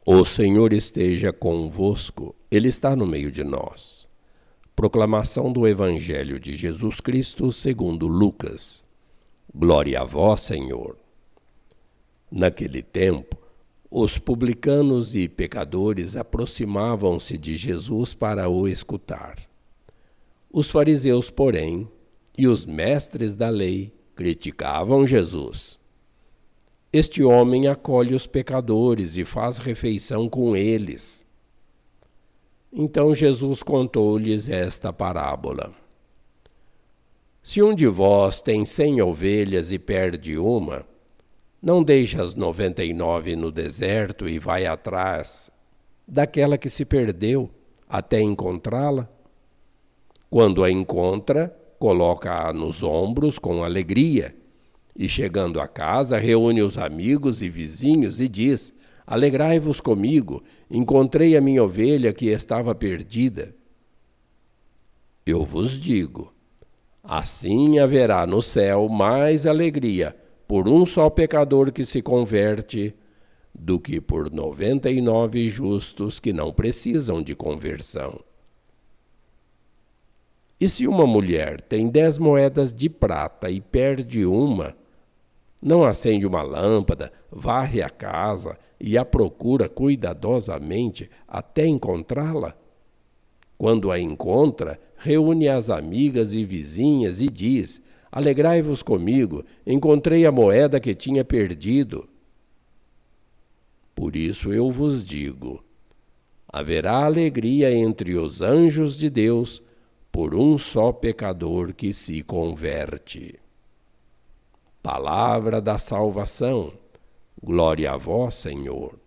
O Senhor esteja convosco, Ele está no meio de nós. Proclamação do Evangelho de Jesus Cristo segundo Lucas. Glória a vós, Senhor. Naquele tempo, os publicanos e pecadores aproximavam-se de Jesus para o escutar. Os fariseus, porém, e os mestres da lei criticavam Jesus. Este homem acolhe os pecadores e faz refeição com eles. Então Jesus contou-lhes esta parábola. Se um de vós tem 100 ovelhas e perde uma, não deixa as 99 no deserto e vai atrás daquela que se perdeu até encontrá-la? Quando a encontra, coloca-a nos ombros com alegria e, chegando a casa, reúne os amigos e vizinhos e diz: Alegrai-vos comigo, encontrei a minha ovelha que estava perdida. Eu vos digo, assim haverá no céu mais alegria por um só pecador que se converte do que por 99 justos que não precisam de conversão. E se uma mulher tem 10 moedas de prata e perde uma, não acende uma lâmpada, varre a casa e a procura cuidadosamente até encontrá-la? Quando a encontra, reúne as amigas e vizinhas e diz: Alegrai-vos comigo, encontrei a moeda que tinha perdido. Por isso eu vos digo, haverá alegria entre os anjos de Deus por um só pecador que se converte. Palavra da salvação. Glória a vós, Senhor.